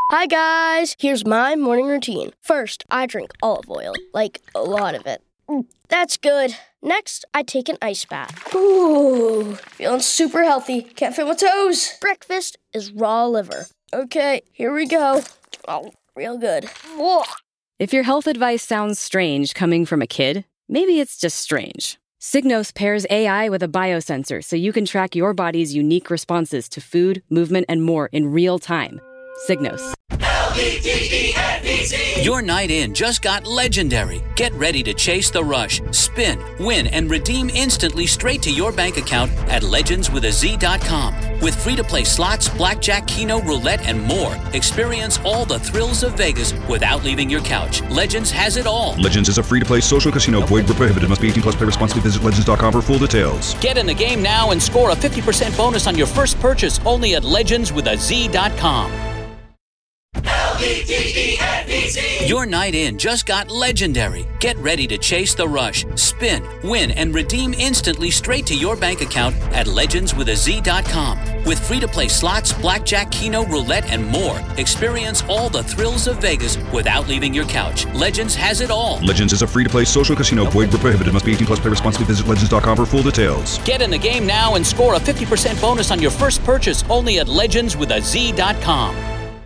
Hi guys, here's my morning routine. First, I drink olive oil, like a lot of it. That's good. Next, I take an ice bath. Ooh, feeling super healthy. Can't feel my toes. Breakfast is raw liver. Okay, here we go. Oh, real good. Whoa. If your health advice sounds strange coming from a kid, maybe it's just strange. Signos pairs AI with a biosensor so you can track your body's unique responses to food, movement, and more in real time. Signos. L-E-G-E-N-E-Z. Your night in just got legendary. Get ready to chase the rush, spin, win, and redeem instantly straight to your bank account at legendswithaz.com. With free-to-play slots, blackjack, keno, roulette, and more, experience all the thrills of Vegas without leaving your couch. Legends has it all. Legends is a free-to-play social casino. Void where prohibited. Must be 18 plus. Play responsibly. Visit legends.com for full details. Get in the game now and score a 50% bonus on your first purchase only at legendswithaz.com. L-E-G-E-N-E-Z. Your night in just got legendary. Get ready to chase the rush, spin, win, and redeem instantly straight to your bank account at legendswithaz.com. With free-to-play slots, blackjack, keno, roulette, and more, experience all the thrills of Vegas without leaving your couch. Legends has it all. Legends is a free-to-play social casino. Void where prohibited. Must be 18 plus. Play responsibly. Visit legends.com for full details. Get in the game now and score a 50% bonus on your first purchase only at legendswithaz.com.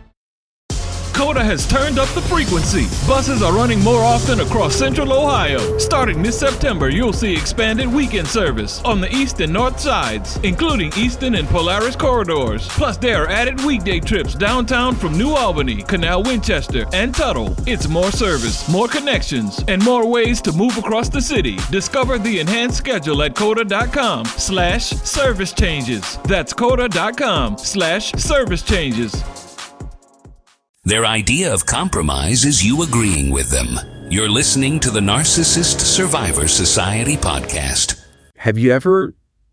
COTA has turned up the frequency. Buses are running more often across Central Ohio. Starting this September, you'll see expanded weekend service on the east and north sides, including Eastern and Polaris corridors. Plus, there are added weekday trips downtown from New Albany, Canal Winchester, and Tuttle. It's more service, more connections, and more ways to move across the city. Discover the enhanced schedule at COTA.com/service changes. That's COTA.com/service changes. Their idea of compromise is you agreeing with them. You're listening to the Narcissist Survivor Society podcast. Have you ever,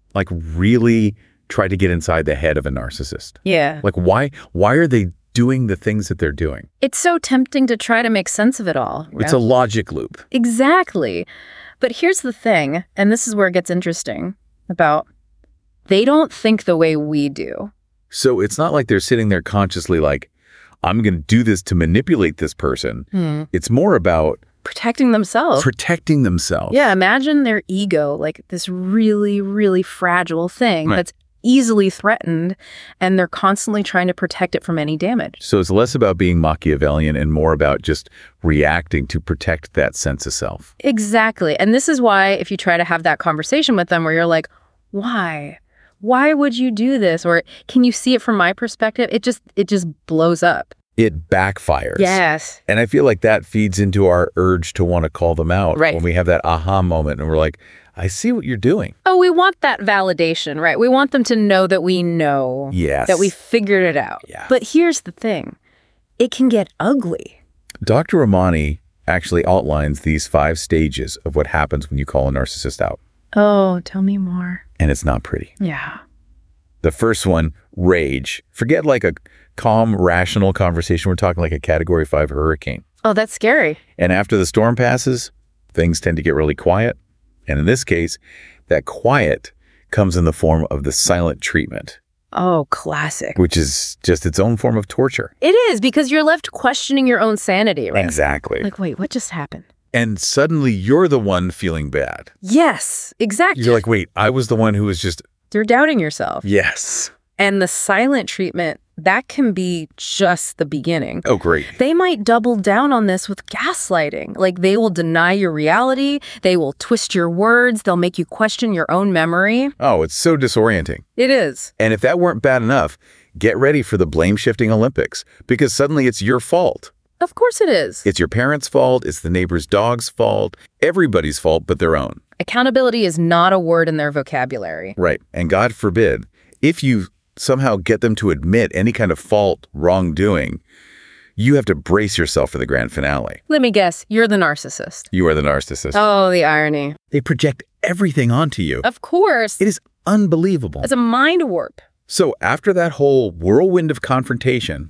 really tried to get inside the head of a narcissist? Yeah. Why are they doing the things that they're doing? It's so tempting to try to make sense of it all. It's a logic loop. Exactly. But here's the thing, and this is where it gets interesting, about they don't think the way we do. So it's not like they're sitting there consciously I'm going to do this to manipulate this person. It's more about protecting themselves. Yeah, imagine their ego, this really, really fragile thing that's easily threatened, and they're constantly trying to protect it from any damage. So it's less about being Machiavellian and more about just reacting to protect that sense of self. Exactly. And this is why if you try to have that conversation with them where you're like, why? Why would you do this? Or can you see it from my perspective? It just blows up. It backfires. Yes. And I feel like that feeds into our urge to want to call them out. Right. When we have that aha moment and we're like, I see what you're doing. Oh, we want that validation, right? We want them to know that we know. Yes. That we figured it out. Yeah. But here's the thing. It can get ugly. Dr. Ramani actually outlines these 5 stages of what happens when you call a narcissist out. Oh, tell me more. And it's not pretty. Yeah. The first one, rage. Forget a calm, rational conversation. We're talking like a Category 5 hurricane. Oh, that's scary. And after the storm passes, things tend to get really quiet. And in this case, that quiet comes in the form of the silent treatment. Oh, classic. Which is just its own form of torture. It is, because you're left questioning your own sanity, right? Exactly. Wait, what just happened? And suddenly you're the one feeling bad. Yes, exactly. You're like, wait, I was the one who was just... You're doubting yourself. Yes. And the silent treatment, that can be just the beginning. Oh, great. They might double down on this with gaslighting. They will deny your reality. They will twist your words. They'll make you question your own memory. Oh, it's so disorienting. It is. And if that weren't bad enough, get ready for the blame-shifting Olympics, because suddenly it's your fault. Of course it is. It's your parents' fault. It's the neighbor's dog's fault. Everybody's fault but their own. Accountability is not a word in their vocabulary. Right. And God forbid, if you somehow get them to admit any kind of fault, wrongdoing, you have to brace yourself for the grand finale. Let me guess, you're the narcissist. You are the narcissist. Oh, the irony. They project everything onto you. Of course. It is unbelievable. It's a mind warp. So after that whole whirlwind of confrontation,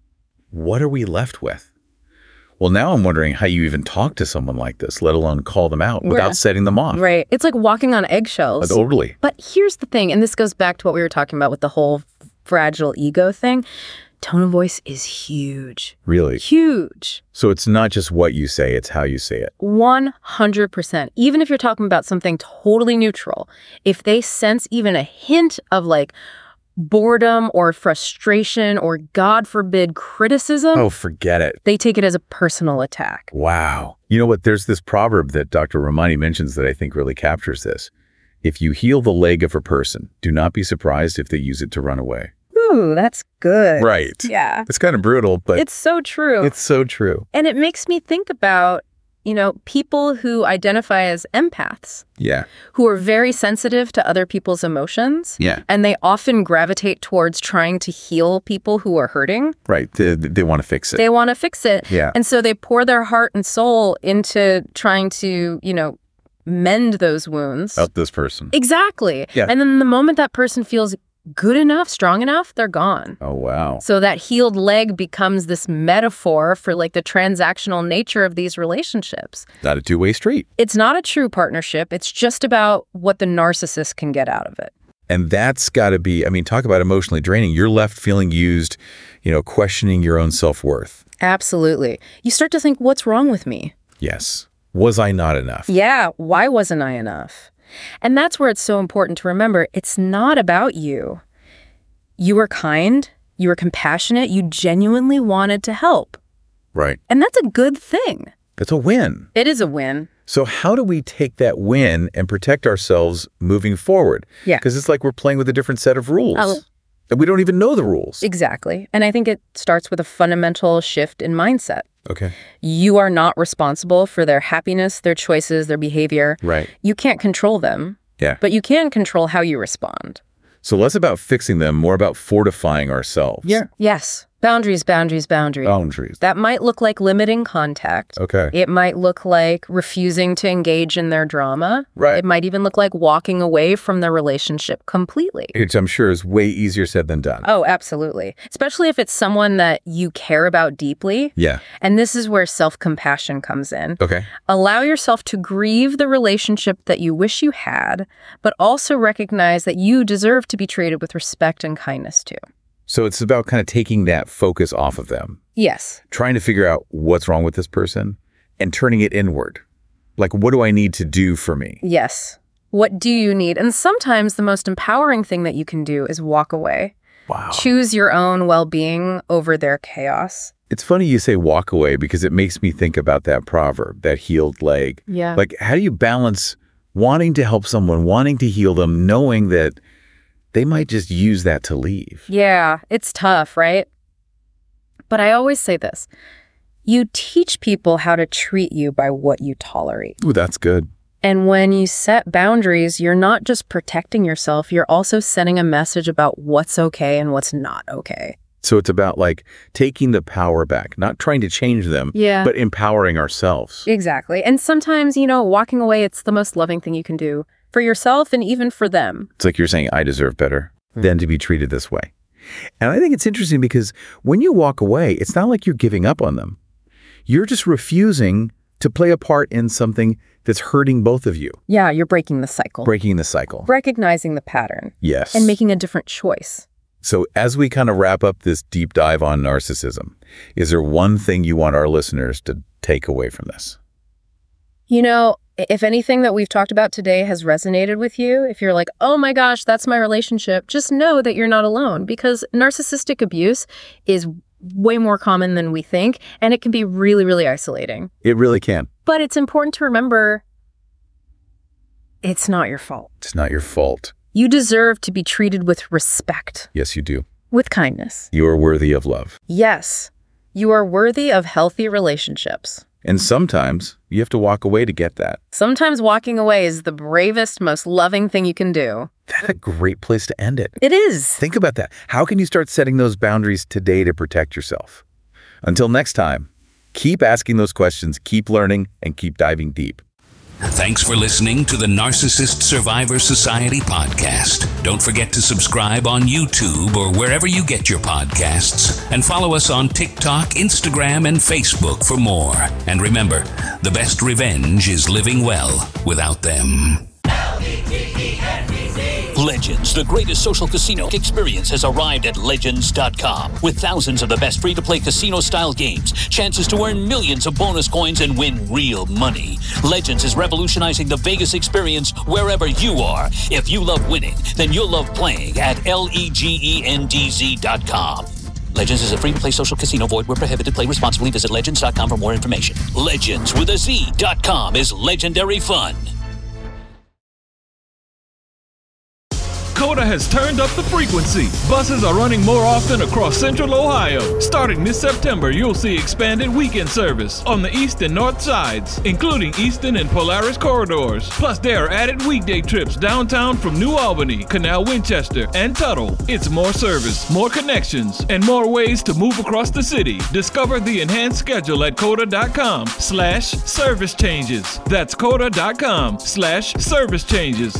what are we left with? Well, now I'm wondering how you even talk to someone like this, let alone call them out without setting them off. Right. It's like walking on eggshells. Totally. But here's the thing, and this goes back to what we were talking about with the whole fragile ego thing. tone of voice is huge. Really? Huge. So it's not just what you say, it's how you say it. 100%. Even if you're talking about something totally neutral, if they sense even a hint of like boredom or frustration or, God forbid, criticism, Oh, forget it. they take it as a personal attack. Wow. You know what? There's this proverb that Dr. Romani mentions that I think really captures this. If you heal the leg of a person, do not be surprised if they use it to run away. Ooh, that's good. Right. Yeah. It's kind of brutal, but It's so true. it's so true. And it makes me think about, people who identify as empaths, Yeah. who are very sensitive to other people's emotions. Yeah. And they often gravitate towards trying to heal people who are hurting. Right. They want to fix it. They want to fix it. Yeah. And so they pour their heart and soul into trying to, mend those wounds. About this person. Exactly. Yeah. And then the moment that person feels good enough, strong enough, they're gone. Oh, wow. So that healed leg becomes this metaphor for like the transactional nature of these relationships. Not a two-way street. It's not a true partnership. It's just about what the narcissist can get out of it. And that's got to be, talk about emotionally draining. You're left feeling used, questioning your own self-worth. Absolutely. You start to think, what's wrong with me? Yes. Was I not enough? Yeah, why wasn't I enough? And that's where it's so important to remember, it's not about you. You were kind, you were compassionate, you genuinely wanted to help. Right. And that's a good thing. That's a win. It is a win. So how do we take that win and protect ourselves moving forward? Yeah. Because it's like we're playing with a different set of rules. Oh. And we don't even know the rules. Exactly. And I think it starts with a fundamental shift in mindset. Okay. You are not responsible for their happiness, their choices, their behavior. Right. You can't control them. Yeah. But you can control how you respond. So less about fixing them, more about fortifying ourselves. Yeah. Yes. Boundaries, boundaries, boundaries. Boundaries. That might look like limiting contact. Okay. It might look like refusing to engage in their drama. Right. It might even look like walking away from the relationship completely. Which I'm sure is way easier said than done. Oh, absolutely. Especially if it's someone that you care about deeply. Yeah. And this is where self-compassion comes in. Okay. Allow yourself to grieve the relationship that you wish you had, but also recognize that you deserve to be treated with respect and kindness too. So it's about kind of taking that focus off of them. Yes. Trying to figure out what's wrong with this person and turning it inward. Like, what do I need to do for me? Yes. What do you need? And sometimes the most empowering thing that you can do is walk away. Wow. Choose your own well-being over their chaos. It's funny you say walk away because it makes me think about that proverb, that healed leg. Yeah. Like, how do you balance wanting to help someone, wanting to heal them, knowing that they might just use that to leave? Yeah, it's tough, right? But I always say this. You teach people how to treat you by what you tolerate. Ooh, that's good. And when you set boundaries, you're not just protecting yourself, you're also sending a message about what's okay and what's not okay. So it's about like taking the power back, not trying to change them, Yeah. but empowering ourselves. Exactly. And sometimes, walking away, it's the most loving thing you can do for yourself and even for them. It's like you're saying, I deserve better than to be treated this way. And I think it's interesting because when you walk away, it's not like you're giving up on them. You're just refusing to play a part in something that's hurting both of you. Yeah, you're breaking the cycle. Breaking the cycle. Recognizing the pattern. Yes. And making a different choice. So as we kind of wrap up this deep dive on narcissism, is there one thing you want our listeners to take away from this? If anything that we've talked about today has resonated with you, if you're like, oh my gosh, that's my relationship, just know that you're not alone, because narcissistic abuse is way more common than we think, and it can be really, really isolating. It really can. But it's important to remember it's not your fault. It's not your fault. You deserve to be treated with respect, Yes, you do. with kindness. You are worthy of love. Yes, you are worthy of healthy relationships. And sometimes you have to walk away to get that. Sometimes walking away is the bravest, most loving thing you can do. That's a great place to end it. It is. Think about that. How can you start setting those boundaries today to protect yourself? Until next time, keep asking those questions, keep learning, and keep diving deep. Thanks for listening to the Narcissist Survivor Society podcast. Don't forget to subscribe on YouTube or wherever you get your podcasts, and follow us on TikTok, Instagram, and Facebook for more. And remember, the best revenge is living well without them. LETENDZ. Legends, the greatest social casino experience, has arrived at Legends.com. With thousands of the best free-to-play casino-style games, chances to earn millions of bonus coins and win real money. Legends is revolutionizing the Vegas experience wherever you are. If you love winning, then you'll love playing at LEGENDZ.com. Legends is a free-to-play social casino. Void where prohibited. Play responsibly. Visit Legends.com for more information. Legends with a Z.com is legendary fun. Coda has turned up the frequency. Buses are running more often across central Ohio. Starting this September, you'll see expanded weekend service on the east and north sides, including Easton and Polaris corridors. Plus, there are added weekday trips downtown from New Albany, Canal Winchester, and Tuttle. It's more service, more connections, and more ways to move across the city. Discover the enhanced schedule at Coda.com/service changes. That's Coda.com/service changes.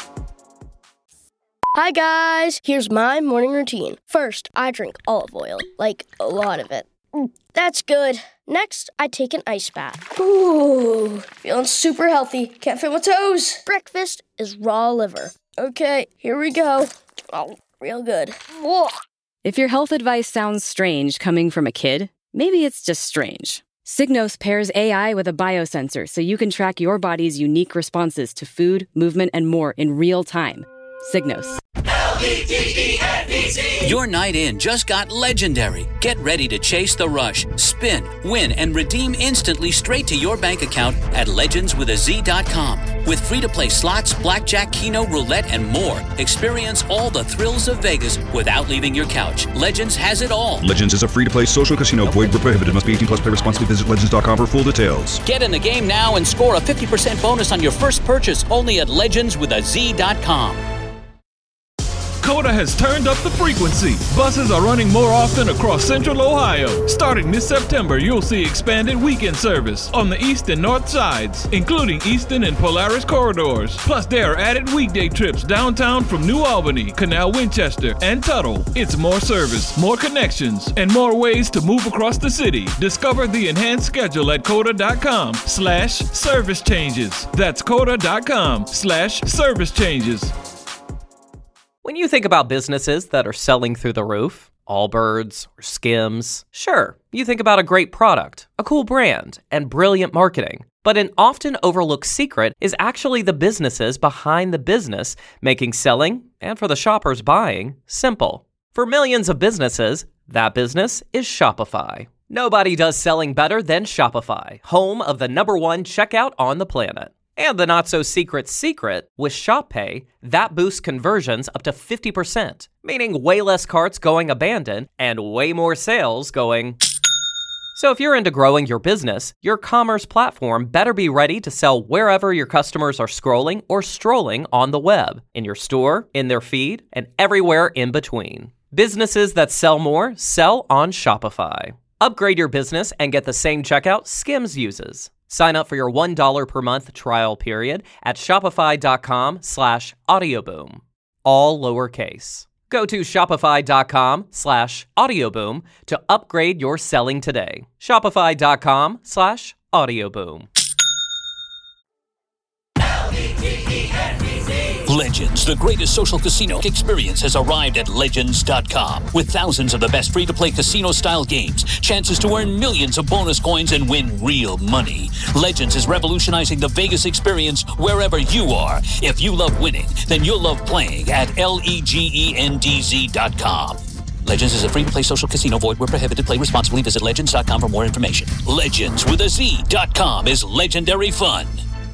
Hi guys, here's my morning routine. First, I drink olive oil, like a lot of it. That's good. Next, I take an ice bath. Ooh, feeling super healthy. Can't feel my toes. Breakfast is raw liver. Okay, here we go. Oh, real good. Whoa. If your health advice sounds strange coming from a kid, maybe it's just strange. Signos pairs AI with a biosensor so you can track your body's unique responses to food, movement, and more in real time. Signos. LEGENDZ. Your night in just got legendary. Get ready to chase the rush, spin, win, and redeem instantly straight to your bank account at legendswithaz.com. With free-to-play slots, blackjack, keno, roulette, and more. Experience all the thrills of Vegas without leaving your couch. Legends has it all. Legends is a free-to-play social casino. Void where prohibited. Must be 18 plus. Play responsibly. Visit legends.com for full details. Get in the game now and score a 50% bonus on your first purchase only at legendswithaz.com. Coda has turned up the frequency. Buses are running more often across central Ohio. Starting this September, you'll see expanded weekend service on the east and north sides, including Easton and Polaris corridors. Plus, there are added weekday trips downtown from New Albany, Canal Winchester, and Tuttle. It's more service, more connections, and more ways to move across the city. Discover the enhanced schedule at Coda.com/service changes. That's Coda.com/service changes. When you think about businesses that are selling through the roof, Allbirds or Skims, sure, you think about a great product, a cool brand, and brilliant marketing. But an often overlooked secret is actually the businesses behind the business, making selling, and for the shoppers buying, simple. For millions of businesses, that business is Shopify. Nobody does selling better than Shopify, home of the #1 checkout on the planet. And the not-so-secret secret, with ShopPay, that boosts conversions up to 50%, meaning way less carts going abandoned and way more sales going... So if you're into growing your business, your commerce platform better be ready to sell wherever your customers are scrolling or strolling on the web, in your store, in their feed, and everywhere in between. Businesses that sell more sell on Shopify. Upgrade your business and get the same checkout Skims uses. Sign up for your $1 per month trial period at shopify.com/audioboom. All lowercase. Go to shopify.com/audioboom to upgrade your selling today. Shopify.com/audioboom. Legends, the greatest social casino experience, has arrived at Legends.com. With thousands of the best free-to-play casino-style games, chances to earn millions of bonus coins and win real money. Legends is revolutionizing the Vegas experience wherever you are. If you love winning, then you'll love playing at LEGENDZ.com. Legends is a free-to-play social casino. Void where prohibited. Play responsibly. Visit Legends.com for more information. Legends with a Z.com is legendary fun.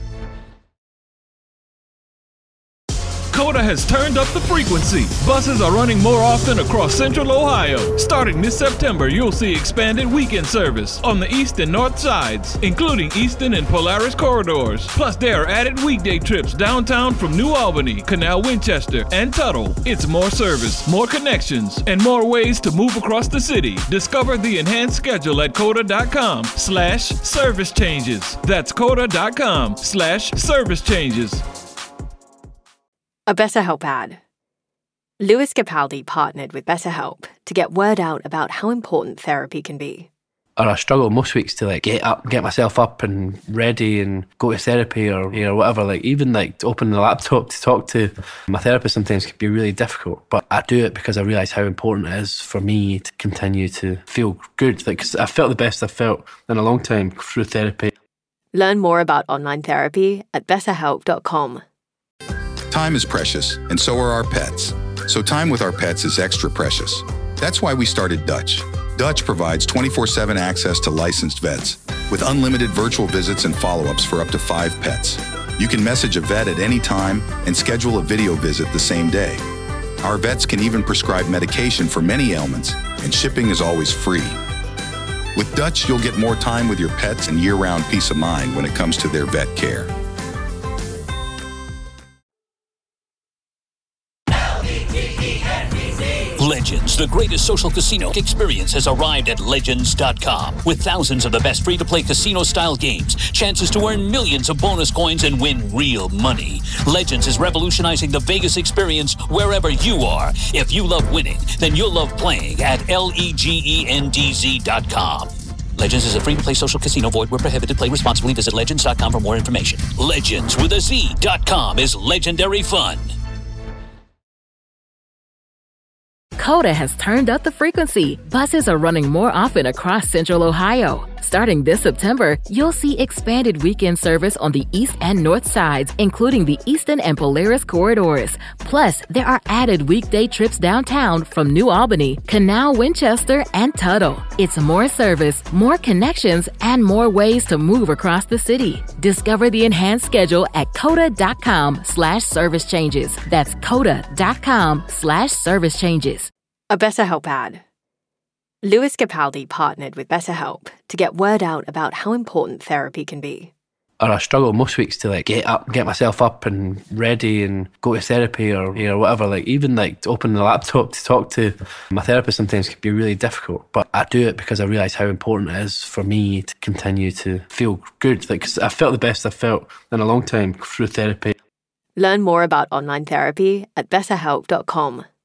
Coda has turned up the frequency. Buses are running more often across central Ohio. Starting this September, you'll see expanded weekend service on the east and north sides, including Easton and Polaris corridors. Plus, there are added weekday trips downtown from New Albany, Canal Winchester, and Tuttle. It's more service, more connections, and more ways to move across the city. Discover the enhanced schedule at Coda.com/service changes. That's Coda.com/service changes. A BetterHelp ad. Louis Capaldi partnered with BetterHelp to get word out about how important therapy can be. Or I struggle most weeks to get myself up and ready and go to therapy or whatever. Even to open the laptop to talk to my therapist sometimes can be really difficult. But I do it because I realise how important it is for me to continue to feel good. 'Cause I felt the best I've felt in a long time through therapy. Learn more about online therapy at betterhelp.com. Time is precious, and so are our pets. So time with our pets is extra precious. That's why we started Dutch. Dutch provides 24/7 access to licensed vets with unlimited virtual visits and follow-ups for up to 5 pets. You can message a vet at any time and schedule a video visit the same day. Our vets can even prescribe medication for many ailments, and shipping is always free. With Dutch, you'll get more time with your pets and year-round peace of mind when it comes to their vet care. Legends, the greatest social casino experience, has arrived at Legends.com. With thousands of the best free-to-play casino-style games, chances to earn millions of bonus coins and win real money. Legends is revolutionizing the Vegas experience wherever you are. If you love winning, then you'll love playing at LEGENDZ.com. Legends is a free-to-play social casino. Void where prohibited. Play responsibly. Visit Legends.com for more information. Legends with a Z.com is legendary fun. Coda has turned up the frequency. Buses are running more often across Central Ohio. Starting this September, you'll see expanded weekend service on the east and north sides, including the Eastern and Polaris corridors. Plus, there are added weekday trips downtown from New Albany, Canal, Winchester, and Tuttle. It's more service, more connections, and more ways to move across the city. Discover the enhanced schedule at coda.com/service changes. That's coda.com/service changes. A BetterHelp ad. Louis Capaldi partnered with BetterHelp to get word out about how important therapy can be. Or I struggle most weeks to get myself up and ready and go to therapy or whatever. Even to open the laptop to talk to my therapist sometimes can be really difficult. But I do it because I realise how important it is for me to continue to feel good. 'Cause I felt the best I've felt in a long time through therapy. Learn more about online therapy at betterhelp.com.